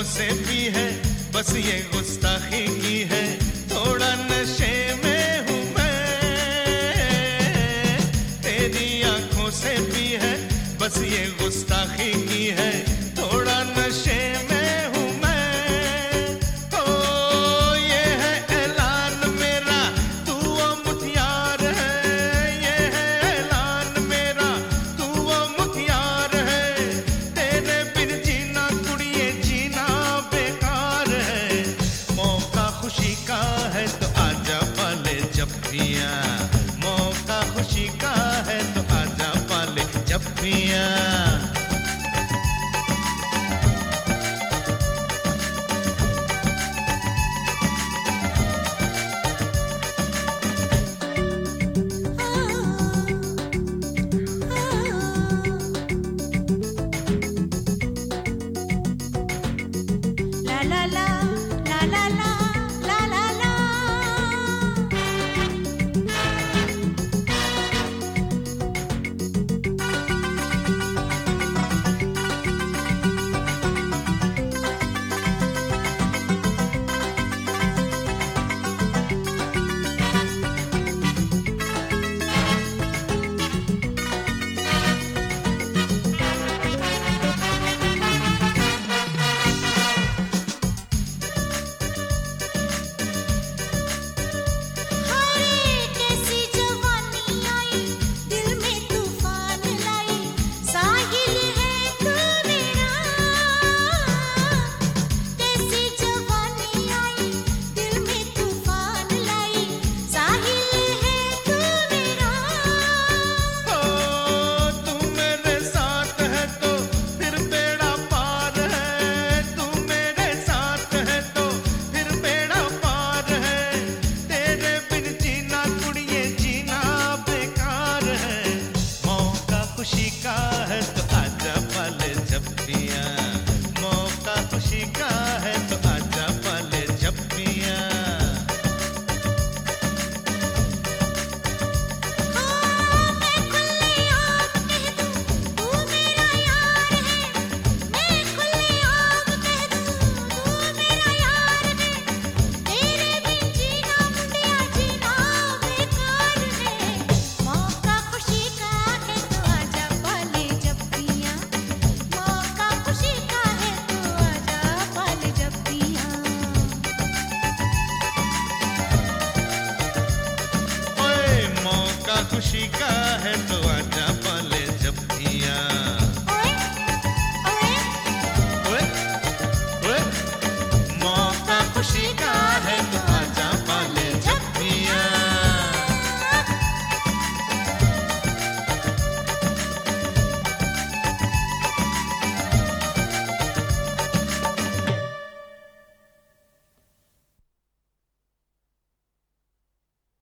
आंखों से भी है, बस ये गुस्ताखी की है। थोड़ा नशे में हूँ मैं, तेरी आंखों से भी है, बस ये गुस्ताखी की है। थोड़ा नशे में हूँ मैं, ओ ये है ऐलान मेरा, तू वो मुखियार है। ये है ऐलान मेरा, तू वो मुखियार है। तेरे बिन जीना कुड़िए जीना बेकार है। मौका खुशी का है तो आजा पाले जफ्फियाँ, मौका खुशी का है तो आजा पाले जफ्फियाँ। खुशी का है तो आजा पाले जफ्फियाँ, मौका खुशी का है तो आजा पाले जफ्फियाँ। खुशी का है तो आजा पाले